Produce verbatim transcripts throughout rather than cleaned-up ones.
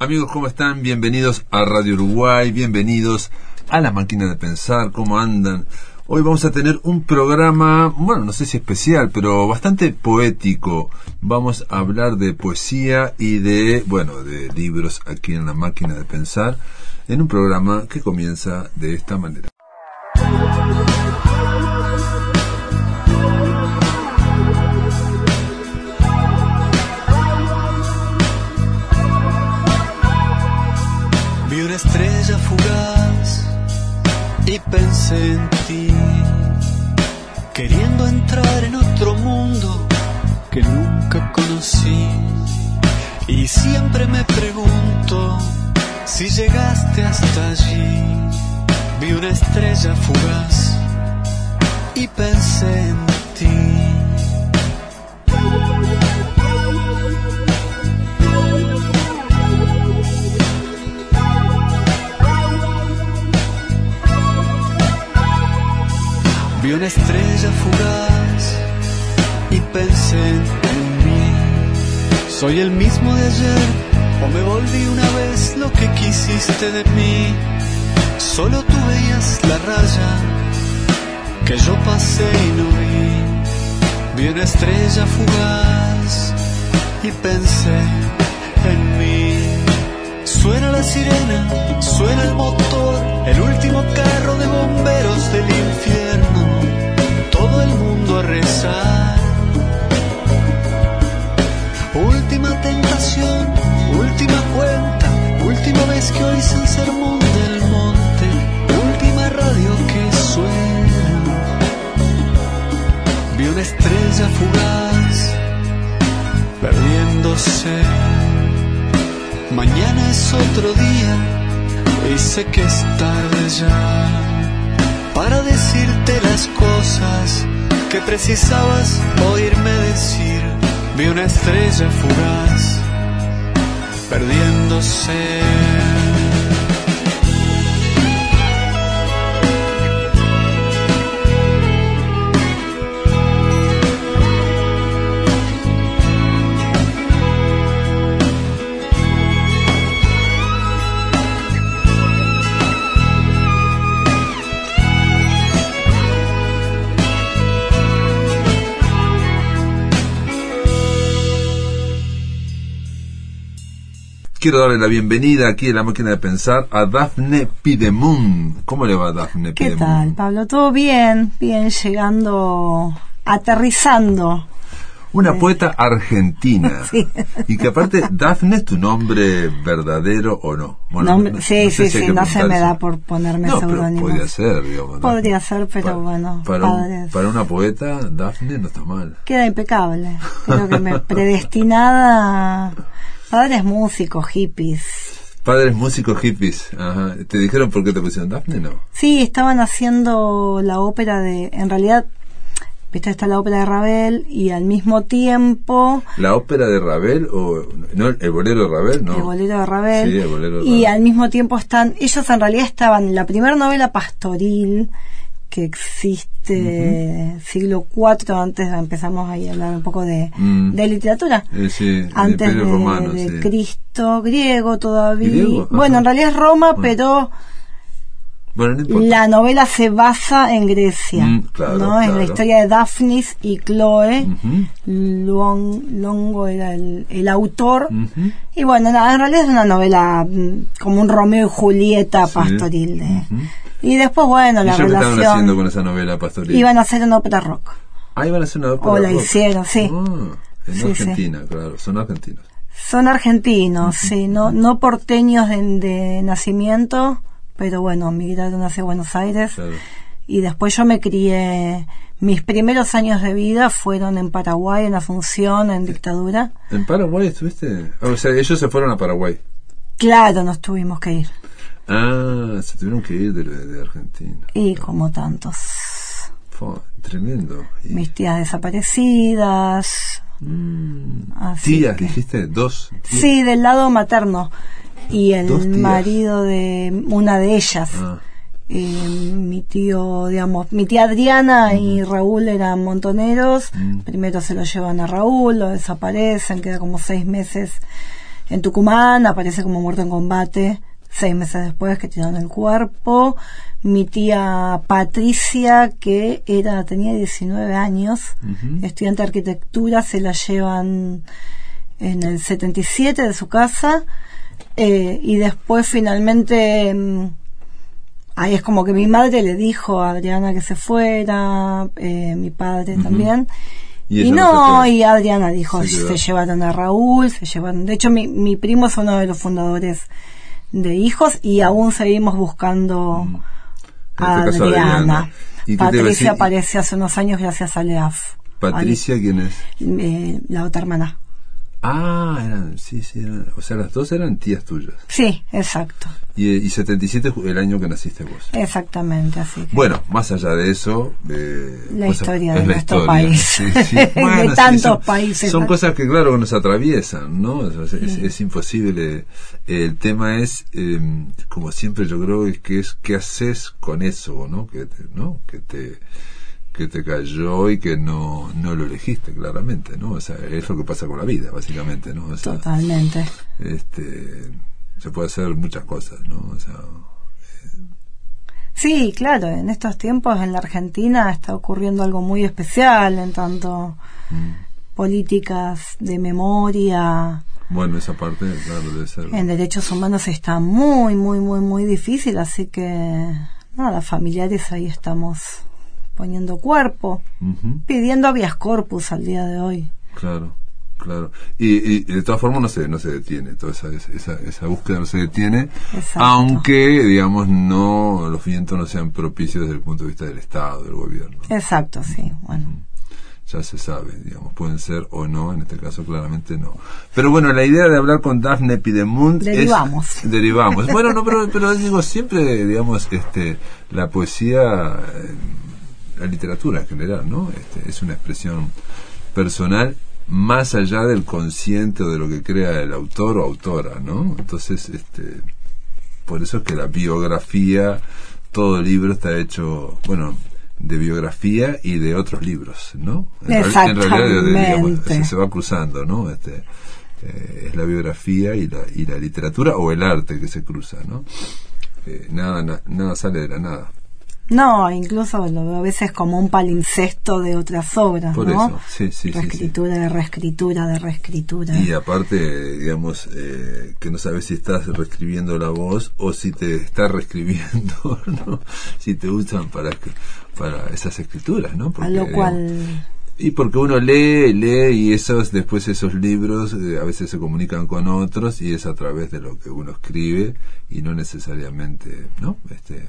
Amigos, ¿cómo están? Bienvenidos a Radio Uruguay, bienvenidos a La Máquina de Pensar, ¿cómo andan? Hoy vamos a tener un programa, bueno, no sé si especial, pero bastante poético. Vamos a hablar de poesía y de, bueno, de libros aquí en La Máquina de Pensar, en un programa que comienza de esta manera. Vi una estrella fugaz y pensé en ti, queriendo entrar en otro mundo que nunca conocí. Y siempre me pregunto si llegaste hasta allí. Vi una estrella fugaz y pensé en ti. Vi una estrella fugaz y pensé en mí. ¿Soy el mismo de ayer o me volví una vez lo que quisiste de mí? Solo tú veías la raya que yo pasé y no vi. Vi una estrella fugaz y pensé en mí. Suena la sirena, suena el motor, el último carro de bomberos del infierno. Todo el mundo a rezar. Última tentación, última cuenta, última vez que oís el sermón del monte, última radio que suena. Vi una estrella fugaz perdiéndose. Mañana es otro día y sé que es tarde ya para decirte las cosas que precisabas oírme decir. Vi una estrella fugaz perdiéndose. Quiero darle la bienvenida aquí en La Máquina de Pensar a Dafne Pidemont. ¿Cómo le va, Dafne Pidemont? ¿Qué tal, Pablo? ¿Todo bien? Bien, llegando, aterrizando. Una sí. poeta argentina. Sí. Y que aparte, Dafne es tu nombre verdadero o no. Bueno, no, no, sí, no sé sí, si sí, no se me da por ponerme no, seudónimo. Podría ser, digamos. Podría ser, pero para, bueno. Para, un, para una poeta, Dafne no está mal. Queda impecable. Creo que me predestinada. Padres músicos, hippies. Padres músicos, hippies. Ajá. ¿Te dijeron por qué te pusieron Dafne, no? Sí, estaban haciendo la ópera de... En realidad, viste, está la ópera de Ravel y al mismo tiempo... ¿La ópera de Ravel o...? ¿No? ¿El bolero de Ravel? No. El bolero de Ravel. Sí, el bolero de y Ravel. Al mismo tiempo están... Ellos en realidad estaban en la primera novela pastoril que existe, uh-huh. siglo cuarto, antes empezamos ahí a hablar un poco de, mm. de literatura, eh, sí, antes de, romano, de sí. Cristo, griego todavía, ¿Griego? Bueno, en realidad es Roma, bueno. pero bueno, no la novela se basa en Grecia, mm, claro, ¿no? Claro. Es la historia de Daphnis y Chloe. Uh-huh. Long, Longo era el, el autor, uh-huh. y bueno, nada, en realidad es una novela como un Romeo y Julieta sí. pastoril de... Uh-huh. Y después, bueno, ¿Y la relación... ¿Qué estaban haciendo con esa novela pastoril? Iban a hacer una ópera rock. Ah, iban a hacer una ópera rock. O la rock. hicieron, sí. Ah, en sí, Argentina, sí. claro. Son argentinos. Son argentinos, uh-huh. sí. No, no porteños de, de nacimiento, pero bueno, migraron hacia Buenos Aires. Claro. Y después yo me crié... Mis primeros años de vida fueron en Paraguay, en Asunción, en dictadura. ¿En Paraguay estuviste? O sea, ellos se fueron a Paraguay. Claro, nos tuvimos que ir. Ah, se tuvieron que ir de, de Argentina. Y como tantos. Fue tremendo. Y... Mis tías desaparecidas. Mm. ¿Tías, que... dijiste? ¿Dos? Tías. Sí, del lado materno. Y el marido de una de ellas. Ah. Eh, mi tío, digamos, mi tía Adriana mm. y Raúl eran montoneros. Mm. Primero se lo llevan a Raúl, lo desaparecen, queda como seis meses en Tucumán, aparece como muerto en combate seis meses después que tiraron el cuerpo. Mi tía Patricia, que era tenía diecinueve años, uh-huh. estudiante de arquitectura, se la llevan en el setenta y siete de su casa, eh, y después finalmente eh, ahí es como que mi madre le dijo a Adriana que se fuera, eh, mi padre uh-huh. también. Y, y no, no y Adriana dijo, se, se llevaron a Raúl, se llevaron, de hecho mi, mi primo es uno de los fundadores de Hijos y aún seguimos buscando mm. a Adriana. Adriana. Patricia aparece hace unos años gracias a Leaf. ¿Patricia quién es? Eh, la otra hermana. Ah, eran, sí, sí, eran, o sea, las dos eran tías tuyas. Sí, exacto. Y, y setenta y siete el año que naciste vos. Exactamente, así que... Bueno, más allá de eso... Eh, la cosa, historia de la nuestro historia. país. Sí, sí. Bueno, de sí, tantos son, países. Son cosas que, claro, que nos atraviesan, ¿no? Es, sí. es, es imposible. El tema es, eh, como siempre yo creo, es que es qué haces con eso, ¿no? Que te, ¿no? Que te... que te cayó y que no no lo elegiste claramente, ¿no? O sea, es lo que pasa con la vida, básicamente, ¿no? O sea, totalmente. Este, se puede hacer muchas cosas, ¿no? O sea, eh. Sí, claro, en estos tiempos en la Argentina está ocurriendo algo muy especial en tanto mm. políticas de memoria. Bueno, esa parte, claro, debe ser. En derechos humanos está muy, muy, muy, muy difícil, así que nada, familiares ahí estamos poniendo cuerpo, uh-huh. pidiendo habeas corpus al día de hoy. Claro, claro. Y, y de todas formas no se no se detiene, toda esa esa, esa búsqueda no se detiene, exacto. Aunque, digamos, no los vientos no sean propicios desde el punto de vista del Estado, del gobierno. Exacto, sí, bueno. Uh-huh. Ya se sabe, digamos, pueden ser o no, en este caso claramente no. Pero bueno, la idea de hablar con Dafne Pidemont derivamos. es... Derivamos. Bueno, no, pero, pero digo, siempre, digamos, este la poesía... Eh, la literatura en general, ¿no? Este, es una expresión personal más allá del consciente o de lo que crea el autor o autora, ¿no? Entonces, este, por eso es que la biografía, todo el libro está hecho, bueno, de biografía y de otros libros, ¿no? En, Exactamente. en realidad, digamos, se, se va cruzando, ¿no? Este, eh, es la biografía y la y la literatura o el arte que se cruza, ¿no? Eh, nada, na, nada sale de la nada. No, incluso lo veo a veces como un palimpsesto de otras obras, por ¿no? Eso, sí, sí, reescritura sí, sí. de reescritura de reescritura. Y aparte, digamos, eh, que no sabes si estás reescribiendo la voz o si te estás reescribiendo, ¿no? Si te usan para para esas escrituras, ¿no? Porque, a lo cual... Digamos, y porque uno lee, lee y esos después esos libros eh, a veces se comunican con otros y es a través de lo que uno escribe y no necesariamente, ¿no? Este...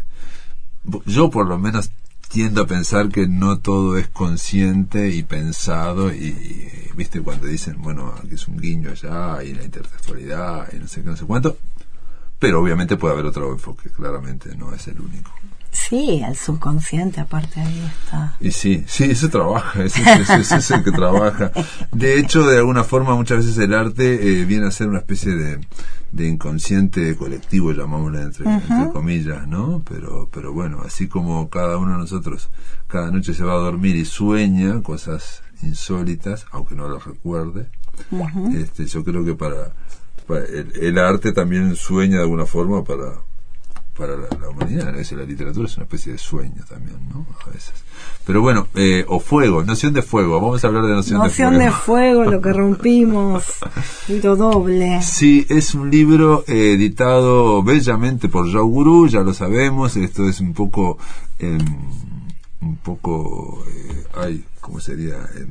Yo por lo menos tiendo a pensar que no todo es consciente y pensado y, y viste cuando dicen, bueno, aquí es un guiño allá y la intertextualidad y no sé qué, no sé cuánto, pero obviamente puede haber otro enfoque, claramente no es el único. Sí, el subconsciente aparte ahí está. Y sí, sí, eso trabaja, ese, ese, ese es el que trabaja. De hecho, de alguna forma muchas veces el arte eh, viene a ser una especie de de inconsciente colectivo, llamámoslo entre, uh-huh. entre comillas, ¿no? Pero pero bueno, así como cada uno de nosotros cada noche se va a dormir y sueña cosas insólitas, aunque no las recuerde, uh-huh. este, yo creo que para, para el, el arte también sueña de alguna forma para para la, la humanidad, ¿no? Es, la literatura es una especie de sueño también, ¿no? A veces. Pero bueno, eh, o fuego, noción de fuego, vamos a hablar de noción, noción de fuego. Noción de fuego, lo que rompimos, libro doble. Sí, es un libro eh, editado bellamente por Yao Gurú, ya lo sabemos, esto es un poco, eh, un poco, eh, ay, ¿cómo sería? Eh,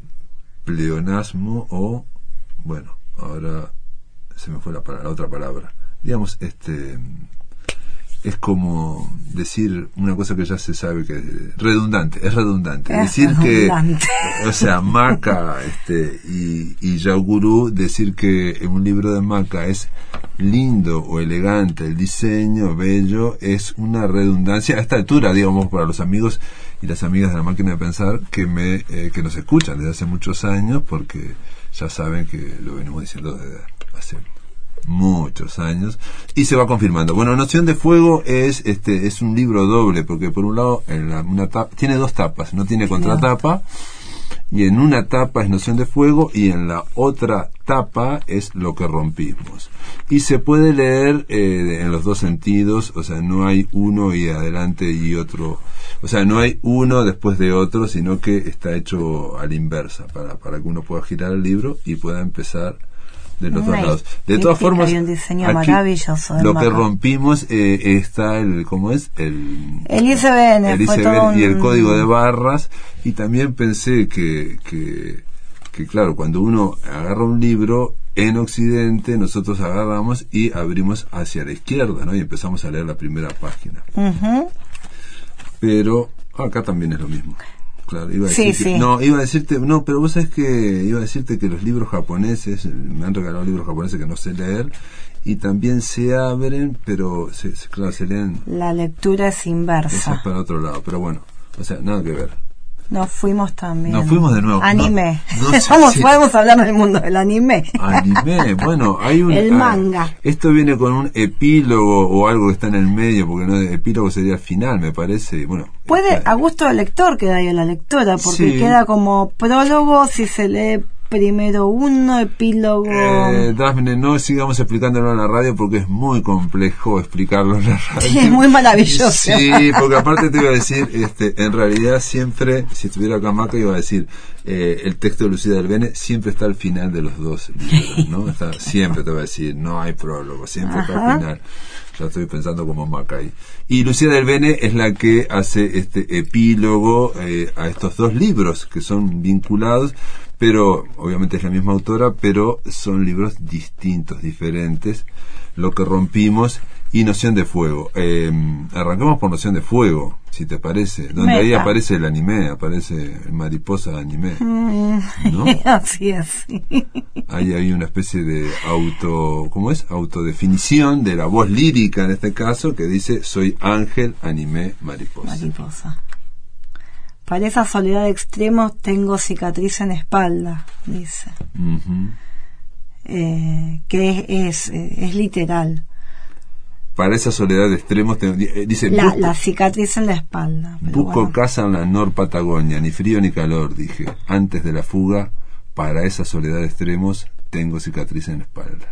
pleonasmo o, bueno, ahora se me fue la, la otra palabra, digamos, este... es como decir una cosa que ya se sabe que es redundante, es redundante. Es decir redundante. Que, o sea, Maca este, y, y Yao Gurú, decir que en un libro de Maca es lindo o elegante el diseño, bello, es una redundancia a esta altura, digamos, para los amigos y las amigas de La Máquina de Pensar que me eh, que nos escuchan desde hace muchos años, porque ya saben que lo venimos diciendo desde hace muchos años y se va confirmando. Bueno, Noción de Fuego es este es un libro doble porque por un lado en la, una tapa, tiene dos tapas, no tiene contratapa y en una tapa es Noción de Fuego y en la otra tapa es Lo que rompimos. Y se puede leer eh, en los dos sentidos, o sea, no hay uno y adelante y otro, o sea, no hay uno después de otro, sino que está hecho a la inversa, para, para que uno pueda girar el libro y pueda empezar de los dos lados. De todas formas, un diseño aquí, maravilloso lo mapa. que rompimos eh, está el, ¿cómo es? El, el I S B N, el fue I S B N todo un... y el código de barras. Y también pensé que, que, que, claro, cuando uno agarra un libro en Occidente, nosotros agarramos y abrimos hacia la izquierda, ¿no? Y empezamos a leer la primera página. Uh-huh. Pero acá también es lo mismo. Claro, iba a sí, decir que, sí. no, iba a decirte, no, pero vos sabés que iba a decirte que los libros japoneses, me han regalado libros japoneses que no sé leer, y también se abren, pero, se, se, claro, se leen. La lectura es inversa. Eso es para otro lado, pero bueno, o sea, nada que ver. Nos fuimos también. Nos fuimos de nuevo. Anime. No, no sé Vamos, si... podemos hablar del mundo del anime. Anime, bueno, hay un... El manga. Ah, esto viene con un epílogo o algo que está en el medio, porque no, epílogo sería el final, me parece. Bueno, puede, está... a gusto del lector queda ahí la lectora, porque sí. queda como prólogo si se lee primero uno, epílogo... Eh, Dafne, no sigamos explicándolo en la radio porque es muy complejo explicarlo en la radio. Sí, es muy maravilloso. Sí, porque aparte te iba a decir, este, en realidad siempre, si estuviera acá Maca, iba a decir, eh, el texto de Lucía del Bene siempre está al final de los dos libros, ¿no? Está, siempre te voy a decir, no hay prólogo, siempre Ajá. está al final. Ya estoy pensando como Maca ahí. Y Lucía del Bene es la que hace este epílogo eh, a estos dos libros que son vinculados, pero obviamente es la misma autora, pero son libros distintos, diferentes. Lo que rompimos y Noción de Fuego. Eh, arrancamos por Noción de Fuego, si te parece, donde Meta. Ahí aparece el anime, aparece el mariposa anime, mm, ¿no? Así es. Ahí hay una especie de auto, ¿cómo es? Autodefinición de la voz lírica en este caso, que dice: soy ángel, anime, mariposa. Mariposa. Para esa soledad de extremos tengo cicatriz en espalda, dice. Uh-huh. Eh, que es, es, es literal. Para esa soledad de extremos, te, dice... La, busco, la cicatriz en la espalda. Busco bueno. casa en la Nor Patagonia, ni frío ni calor, dije. Antes de la fuga, para esa soledad de extremos, tengo cicatriz en la espalda.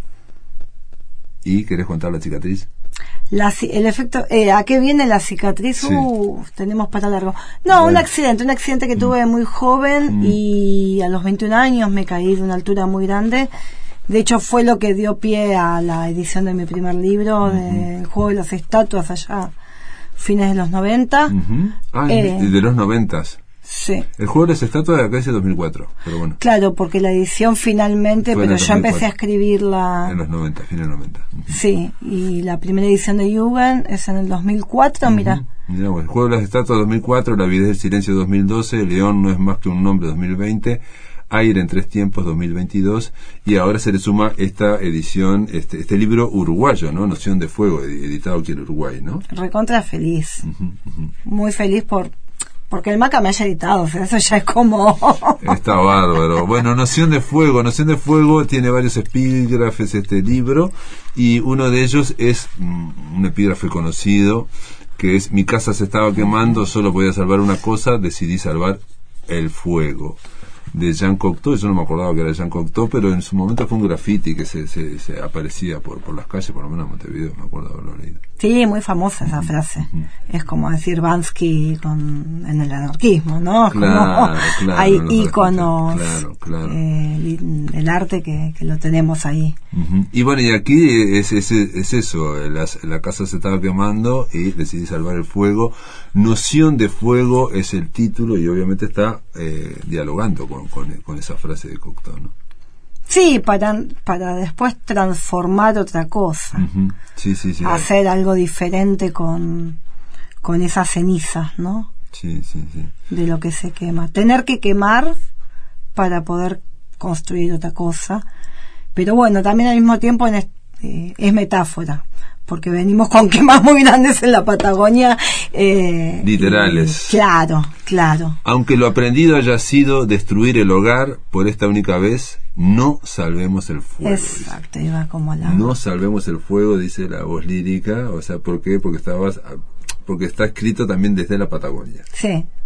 ¿Y querés contar la cicatriz? La, el efecto, eh, ¿a qué viene la cicatriz? Sí. Uh, tenemos para largo. No, bueno. un accidente, un accidente que mm. tuve muy joven mm. y a los veintiún años me caí de una altura muy grande. De hecho, fue lo que dio pie a la edición de mi primer libro, mm-hmm. de El juego de las estatuas, allá fines de los noventa. Mm-hmm. Ah, eh, de los noventas. Sí. El juego de las estatuas de acá es de dos mil cuatro, pero bueno. Claro, porque la edición finalmente, fue pero yo empecé a escribirla... En los noventa, fines de los noventa. Uh-huh. Sí, y la primera edición de Jugend es en el dos mil cuatro, uh-huh. mira. Mira, bueno, el juego de las estatuas dos mil cuatro, La avidez del silencio dos mil doce, León no es más que un nombre dos mil veinte, Aire en tres tiempos dos mil veintidós, y ahora se le suma esta edición, este, este libro uruguayo, ¿no? Noción de Fuego, editado aquí en Uruguay, ¿no? Recontra feliz. Uh-huh, uh-huh. Muy feliz por... porque el Maca me haya editado, o sea, eso ya es como... Está bárbaro. Bueno, Noción de Fuego. Noción de Fuego tiene varios epígrafes este libro, y uno de ellos es mm, un epígrafe conocido, que es: mi casa se estaba quemando, solo podía salvar una cosa, decidí salvar el fuego. De Jean Cocteau. Yo no me acordaba que era Jean Cocteau, pero en su momento fue un graffiti que se, se, se aparecía por, por las calles, por lo menos en Montevideo, me acuerdo haberlo leído. Sí, muy famosa esa frase. Uh-huh. Es como decir Bansky con, en el anarquismo, ¿no? Claro, como claro, hay íconos, claro, claro. Eh, el arte que, que lo tenemos ahí. Uh-huh. Y bueno, y aquí es, es, es eso, la, la casa se estaba quemando y decidí salvar el fuego. Noción de Fuego es el título, y obviamente está eh, dialogando con, con, con esa frase de Cocteau, ¿no? Sí, para, para después transformar otra cosa. Uh-huh. Sí, sí, sí. Hacer algo diferente con, con esas cenizas, ¿no? Sí, sí, sí. De lo que se quema. Tener que quemar para poder construir otra cosa. Pero bueno, también al mismo tiempo en este, eh, es metáfora, porque venimos con quemas muy grandes en la Patagonia. Eh, Literales. Y, claro, claro. Aunque lo aprendido haya sido destruir el hogar, por esta única vez, no salvemos el fuego. Exacto, dice. Iba como la... No salvemos el fuego, dice la voz lírica. O sea, ¿por qué? Porque estabas, porque está escrito también desde la Patagonia. Sí.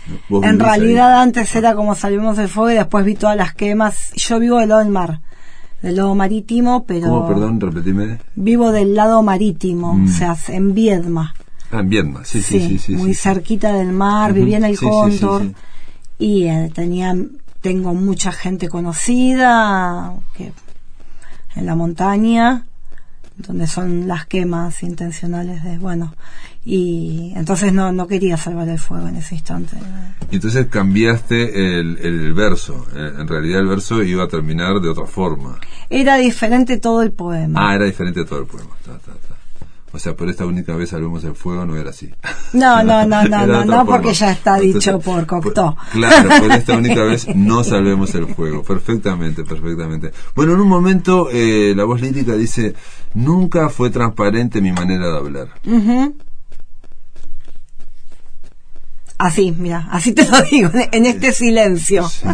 ¿Vos En vivís realidad ahí? antes era como Salvemos el Fuego y después vi todas las quemas. Yo vivo del lado del mar, del lado marítimo, pero ¿Cómo, perdón, repetime? vivo del lado marítimo, Mm. o sea, en Viedma. Ah, en Viedma, sí, sí, sí. sí, muy sí, cerquita del mar, Ujú. vivía en el Sí, sí, sí, Cóndor sí. y eh, tenía, tengo mucha gente conocida que en la montaña, donde son las quemas intencionales de, bueno, y entonces no no quería salvar el fuego en ese instante. Y entonces cambiaste el, el verso. Eh, En realidad el verso iba a terminar de otra forma. Era diferente todo el poema. Ah, era diferente de todo el poema. Ta, ta, ta. O sea, por esta única vez Salvemos el Fuego no era así. No, no, no, no, Era de no, otra no, forma. porque ya está Entonces, dicho por Cocteau. por- claro, por esta única vez no salvemos el fuego. Perfectamente, perfectamente. Bueno, en un momento eh, la voz lírica dice: nunca fue transparente mi manera de hablar. Ujú. Así, mira, así te lo digo, en este silencio. Sí.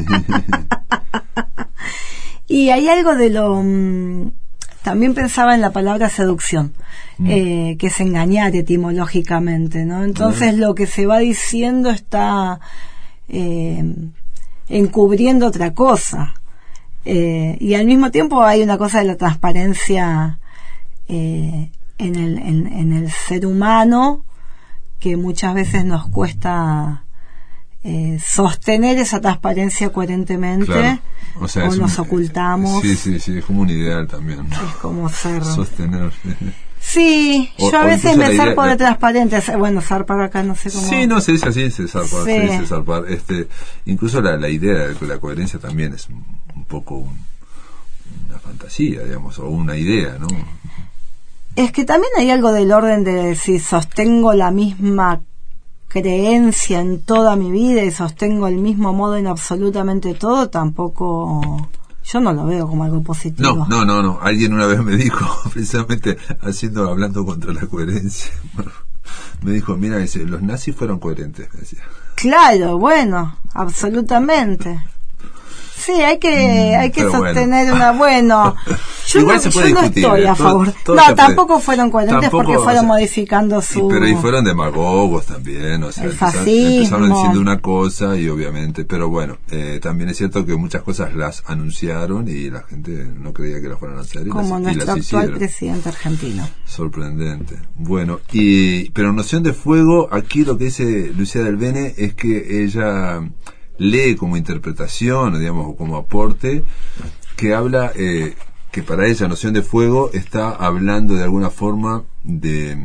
Y hay algo de lo... mm, también pensaba en la palabra seducción, Mm. eh, que es engañar etimológicamente, ¿no? Entonces Mm. lo que se va diciendo está eh, encubriendo otra cosa. Eh, y al mismo tiempo hay una cosa de la transparencia eh, en, el, en, en el ser humano que muchas veces nos cuesta eh, sostener esa transparencia coherentemente. Claro. O sea, o es nos un- ocultamos. Sí, sí, sí, es como un ideal también, ¿no? Es como ser... Sostener. Sí, O- yo a o veces incluso me la idea- zarpo de la- transparente. Bueno, zarpar acá no sé cómo... Sí, no, se dice así, se zarpa, Sí. se dice zarpar. Este, incluso la, la idea de la coherencia también es un, un poco un- una fantasía, digamos, o una idea, ¿no? Es que también hay algo del orden de si sostengo la misma creencia en toda mi vida y sostengo el mismo modo en absolutamente todo, tampoco... Yo no lo veo como algo positivo. No, no, no, no. Alguien una vez me dijo, precisamente haciendo, hablando contra la coherencia, me dijo, mira, dice, los nazis fueron coherentes, me decía. Claro, bueno, absolutamente. Sí, hay que hay que pero sostener bueno. una bueno. Yo Igual no, se puede yo no discutir, estoy ¿eh? a Todo- favor. todo no, se puede- tampoco fueron coherentes Tampoco, porque fueron o sea, modificando y, su... pero y fueron demagogos también, o sea, El empezaron, fascismo. empezaron diciendo una cosa y obviamente, pero bueno, eh, también es cierto que muchas cosas las anunciaron y la gente no creía que las fueran a hacer y como las, y nuestro las actual hicieron. presidente argentino. Sorprendente. Bueno, y pero Noción de Fuego, aquí lo que dice Lucía del Bene es que ella lee como interpretación, digamos, o como aporte, que habla, eh, que para ella Noción de Fuego está hablando de alguna forma de,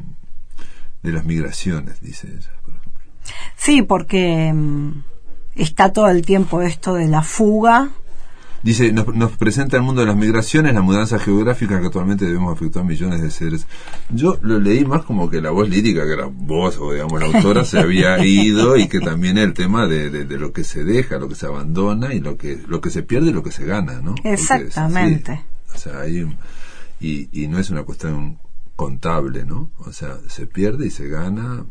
de las migraciones, dice ella, por ejemplo. Sí, porque mm, está todo el tiempo esto de la fuga. Dice, nos, nos presenta el mundo de las migraciones, la mudanza geográfica que actualmente debemos afectar a millones de seres. Yo lo leí más como que la voz lírica, que era voz, o digamos la autora, se había ido, y que también el tema de, de, de lo que se deja, lo que se abandona, y lo que lo que se pierde y lo que se gana, ¿no? Porque es así. Exactamente. O sea, hay un- y, y no es una cuestión contable, ¿no? O sea, se pierde y se gana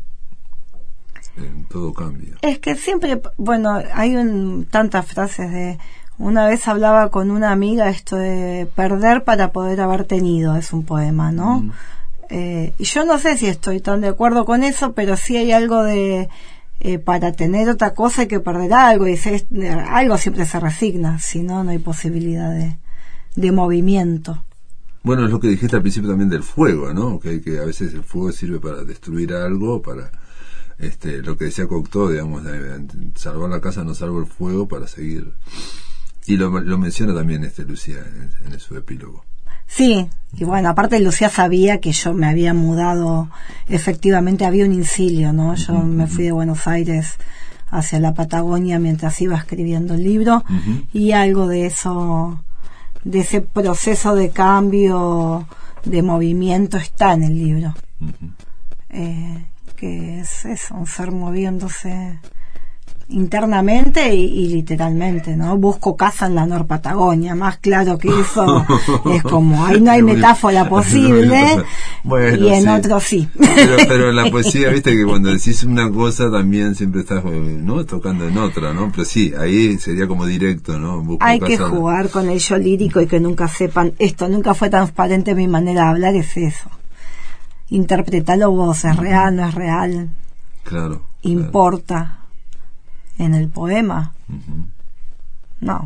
en todo cambio. Es que siempre, bueno, hay un, tantas frases de... Una vez hablaba con una amiga esto de perder para poder haber tenido, es un poema, ¿no? Mm. Eh, y yo no sé si estoy tan de acuerdo con eso, pero sí hay algo de... Eh, para tener otra cosa hay que perder algo, y se, algo siempre se resigna, si no, no hay posibilidad de, de movimiento. Bueno, es lo que dijiste al principio también del fuego, ¿no? Que, que a veces el fuego sirve para destruir algo, para este, lo que decía Cocteau, digamos, de salvar la casa, no salvo el fuego, para seguir. Y lo, lo menciona también este Lucía en, en su epílogo. Sí, y bueno, aparte Lucía sabía que yo me había mudado, efectivamente había un incilio, ¿no? Yo Uh-huh, me fui de Buenos Aires hacia la Patagonia mientras iba escribiendo el libro, Uh-huh. y algo de eso, de ese proceso de cambio, de movimiento está en el libro. Uh-huh. Eh, que es eso, un ser moviéndose internamente y, y literalmente, ¿no? Busco casa en la Norpatagonia, más claro que eso es como, ahí no hay metáfora posible, bueno, y en sí. otro sí. Pero, pero en la poesía, viste que cuando decís una cosa también siempre estás, ¿no? Tocando en otra, ¿no? Pero sí, ahí sería como directo, ¿no? Busco Hay casa que en- jugar con el yo lírico y que nunca sepan, esto nunca fue transparente mi manera de hablar, es eso. Interpretalo vos, es real, no es real, Claro. importa. en el poema. Uh-huh. No.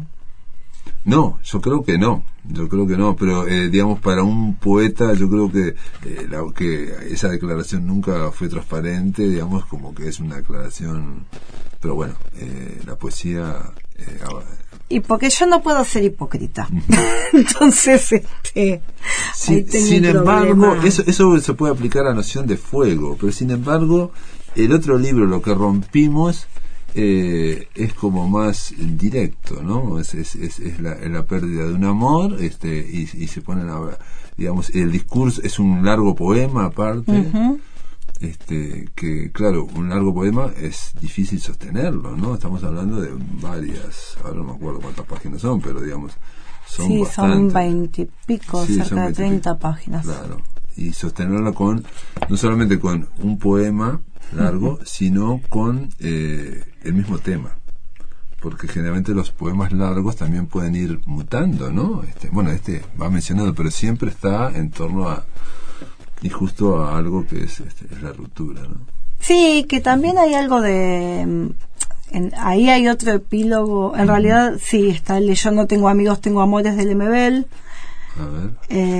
No, yo creo que no, yo creo que no, pero eh, digamos para un poeta yo creo que, eh, la, que esa declaración nunca fue transparente, digamos como que es una declaración, pero bueno, eh, la poesía... Eh, y porque yo no puedo ser hipócrita. Entonces, este... Sí, ahí tengo sin un embargo, problema. eso, eso se puede aplicar a la noción de fuego, pero sin embargo, el otro libro, Lo que rompimos... Eh, es como más directo, ¿no? Es, es, es, es, la, es la pérdida de un amor, este, y, y se ponen a, digamos, el discurso es un largo poema aparte, uh-huh. este, que claro, un largo poema es difícil sostenerlo, ¿no? Estamos hablando de varias, ahora no me acuerdo cuántas páginas son, pero digamos, son sí, bastantes. son veintipico, sí, cerca de treinta páginas. Claro, y sostenerlo con, no solamente con un poema largo, uh-huh. sino con eh, el mismo tema, porque generalmente los poemas largos también pueden ir mutando, ¿no? Este, bueno, este va mencionado, pero siempre está en torno a y justo a algo que es, este, es la ruptura, ¿no? Sí, que también hay algo de en, ahí hay otro epílogo, en uh-huh. realidad sí, está el de Yo no tengo amigos, tengo amores de Lemebel. A ver.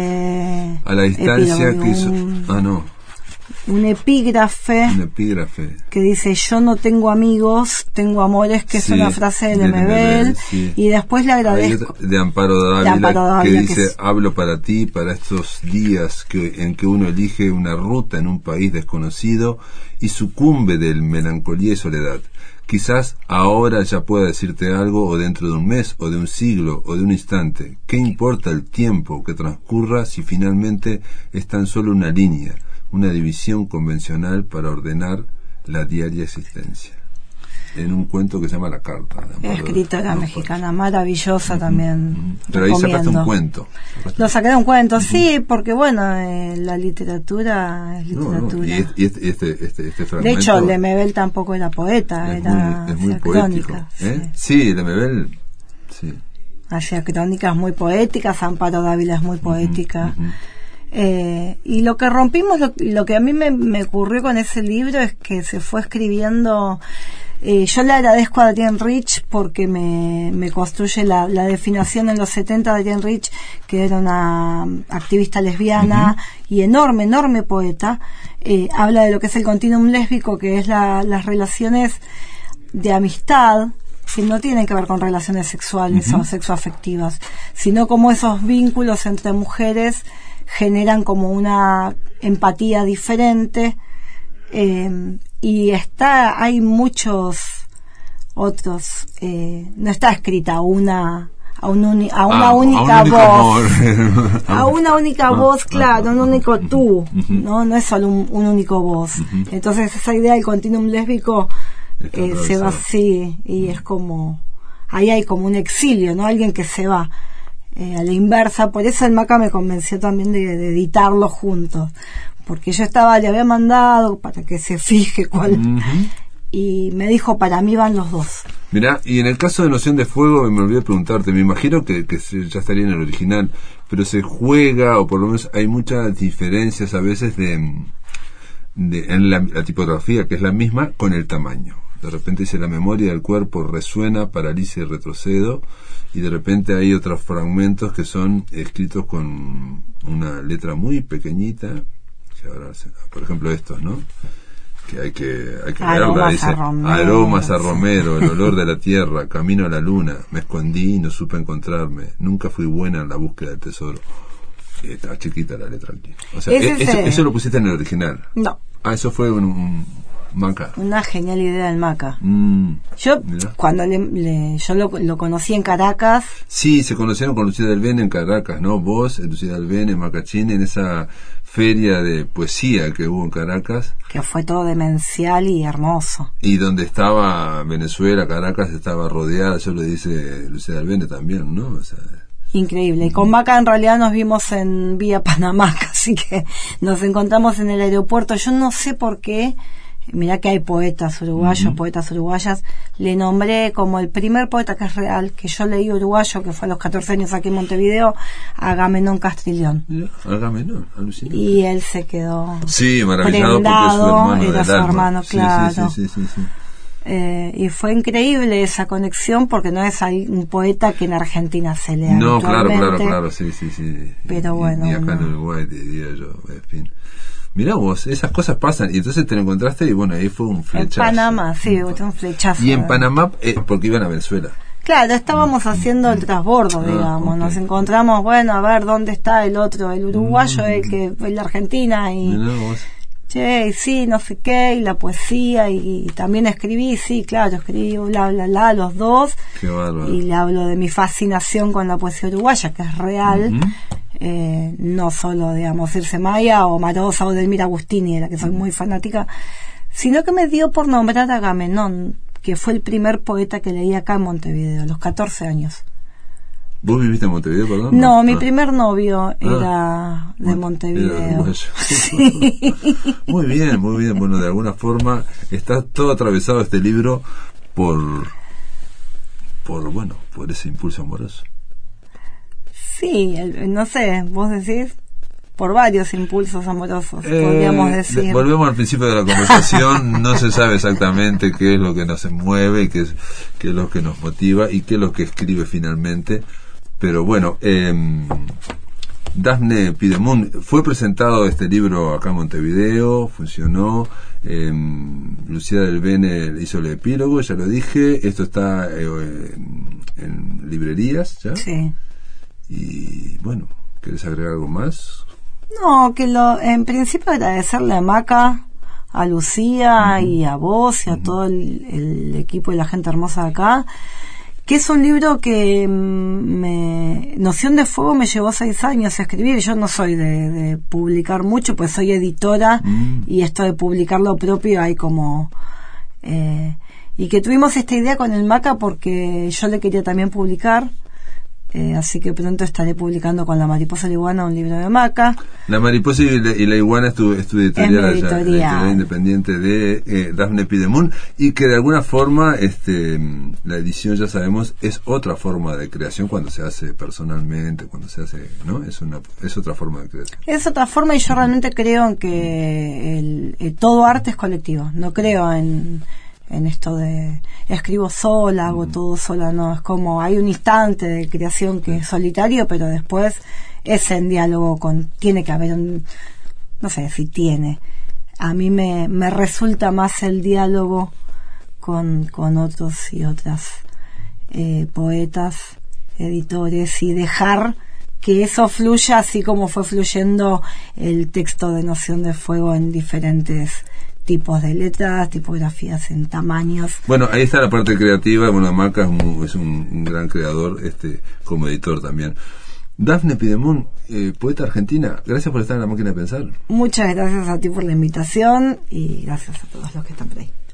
Eh, a la distancia epílogo, que hizo... un, ah no un epígrafe, un epígrafe que dice yo no tengo amigos, tengo amores, que sí, es una frase de de Lemebel, sí. y después le agradezco de Amparo Dávila, de Amparo Dávila que que dice es... hablo para ti, para estos días que, en que uno elige una ruta en un país desconocido y sucumbe de melancolía y soledad. Quizás ahora ya pueda decirte algo, o dentro de un mes, o de un siglo, o de un instante. ¿Qué importa el tiempo que transcurra si finalmente es tan solo una línea, una división convencional para ordenar la diaria existencia? En un cuento que se llama La Carta. Escritora mexicana, maravillosa uh-huh, también. Uh-huh. Pero ahí sacaste un cuento. Sacaste Lo saqué de un cuento, uh-huh. sí, porque bueno, eh, la literatura es literatura. No, no. Y este, este, este, este, este fragmento... De hecho, Lemebel tampoco era poeta, es era muy, es muy poético. Crónica, ¿eh? Sí, sí Lemebel, sí. Hacía crónicas muy poéticas, Amparo Dávila es muy poética. Uh-huh, uh-huh. Eh, y lo que rompimos, lo, lo que a mí me, me ocurrió con ese libro es que se fue escribiendo... Eh, yo le agradezco a Adrienne Rich porque me, me construye la, la definición en los setenta de Adrienne Rich, que era una activista lesbiana uh-huh. y enorme, enorme poeta. Eh, habla de lo que es el continuum lésbico, que es la, las relaciones de amistad, que no tienen que ver con relaciones sexuales uh-huh. o sexoafectivas, sino como esos vínculos entre mujeres generan como una empatía diferente. Eh, y está hay muchos otros eh, no está escrita una a, un uni, a una ah, única a un voz a una única voz, claro, un único tú, uh-huh. no no es solo un, un único voz. Uh-huh. Entonces esa idea del continuum lésbico eh, se va así y es como ahí hay como un exilio, no alguien que se va eh, a la inversa. Por eso el Maca me convenció también de, de editarlo juntos, porque yo estaba, le había mandado para que se fije cuál, uh-huh. y me dijo, para mí van los dos. Mirá, y en el caso de Noción de Fuego, me olvidé preguntarte, me imagino que, que ya estaría en el original, pero se juega, o por lo menos hay muchas diferencias a veces de, de en la, la tipografía, que es la misma, con el tamaño. De repente dice, la memoria del cuerpo resuena, paraliza y retrocedo, y de repente hay otros fragmentos que son escritos con una letra muy pequeñita. Ahora, por ejemplo, estos, ¿no? Que hay que, hay que verla, dice, Romero, aromas a Romero, el olor de la tierra, camino a la luna, me escondí y no supe encontrarme, nunca fui buena en la búsqueda del tesoro. Eh, estaba chiquita la letra aquí. O sea, eh, eso, eso lo pusiste en el original. No. Ah, eso fue un, un Maca. Una genial idea del Maca. Mm, yo, mirá. cuando le, le, yo lo, lo conocí en Caracas. Sí, se conocieron con Lucía del Bene en Caracas, ¿no? Vos, Lucía del Bene, Macachín, en esa feria de poesía que hubo en Caracas. Que fue todo demencial y hermoso. Y donde estaba Venezuela, Caracas estaba rodeada, eso lo dice Lucía del Bene también, ¿no? O sea, increíble. Y con Maca en realidad nos vimos en vía Panamá, así que nos encontramos en el aeropuerto. Yo no sé por qué. Mirá que hay poetas uruguayos, uh-huh. poetas uruguayas. Le nombré como el primer poeta que es real, que yo leí uruguayo, que fue a los catorce años aquí en Montevideo, a Agamenón Castrillón. Yeah, Agamenón, alucinante. Y él se quedó sí, maravillado porque es su hermano era del su alma. hermano, Sí, claro. Sí, sí, sí, sí, sí. Eh, y fue increíble esa conexión porque no es un poeta que en Argentina se lea. No, claro, claro, claro, sí, sí, sí. Pero y, bueno. Y acá no. en Uruguay, te diría yo, en fin. Mirá vos, esas cosas pasan. Y entonces te lo encontraste y bueno, ahí fue un flechazo. En Panamá, sí, fue un flechazo. Y en Panamá, eh, porque iban a Venezuela. Claro, estábamos haciendo el transbordo, ah, digamos. Okay. Nos encontramos, bueno, a ver dónde está el otro, el uruguayo, mm. el que el de Argentina. Y Mirá vos. Che, sí, no sé qué, y la poesía, y, y también escribí, sí, claro, escribí bla, bla, bla, los dos. Qué bárbaro. Y le hablo de mi fascinación con la poesía uruguaya, que es real, uh-huh. eh, no solo, digamos, Circe Maya o Marosa o Delmira Agustini, de la que soy muy fanática, sino que me dio por nombrar a Agamenón, que fue el primer poeta que leí acá en Montevideo, a los catorce años. ¿Vos viviste en Montevideo, perdón? No, no mi ah. primer novio era ah. de Montevideo. Era sí. Muy bien, muy bien. Bueno, de alguna forma está todo atravesado este libro por, por bueno, por ese impulso amoroso. Sí, el, no sé, vos decís, por varios impulsos amorosos, eh, podríamos decir. De, volvemos al principio de la conversación, no se sabe exactamente qué es lo que nos mueve, qué es, qué es lo que nos motiva y qué es lo que escribe finalmente. Pero bueno, eh, Dafne Pidemún, fue presentado este libro acá en Montevideo, funcionó, eh, Lucía del Bene hizo el epílogo, ya lo dije, esto está eh, en, en librerías, ¿ya? Sí. Y bueno, ¿querés agregar algo más? No, que lo, en principio agradecerle a Maca, a Lucía uh-huh. y a vos y a uh-huh. todo el, el equipo y la gente hermosa de acá, que es un libro que me, Noción de Fuego me llevó seis años a escribir. Yo no soy de, de publicar mucho, pues soy editora mm. y esto de publicar lo propio hay como... Eh, y que tuvimos esta idea con el Maca porque yo le quería también publicar. Eh, así que pronto estaré publicando con La Mariposa y la Iguana un libro de Maca. La Mariposa y la, y la Iguana es tu, es tu editorial, allá, editorial. La editorial independiente de eh, Dafne Pidemún, y que de alguna forma este la edición, ya sabemos, es otra forma de creación cuando se hace personalmente, cuando se hace, ¿no? Es una es otra forma de creación. Es otra forma y yo realmente creo en que el, el, todo arte es colectivo. No creo en en esto de escribo sola, hago mm. todo sola, no, es como hay un instante de creación que es solitario, pero después es en diálogo con, tiene que haber un, no sé si tiene, a mí me, me resulta más el diálogo con, con otros y otras eh, poetas, editores, y dejar que eso fluya así como fue fluyendo el texto de Noción de Fuego en diferentes tipos de letras, tipografías en tamaños. Bueno, ahí está la parte creativa. Bueno, Maca es, un, es un, un gran creador, este, como editor también. Dafne Pidemún, eh, poeta argentina, gracias por estar en La Máquina de Pensar. Muchas gracias a ti por la invitación y gracias a todos los que están por ahí.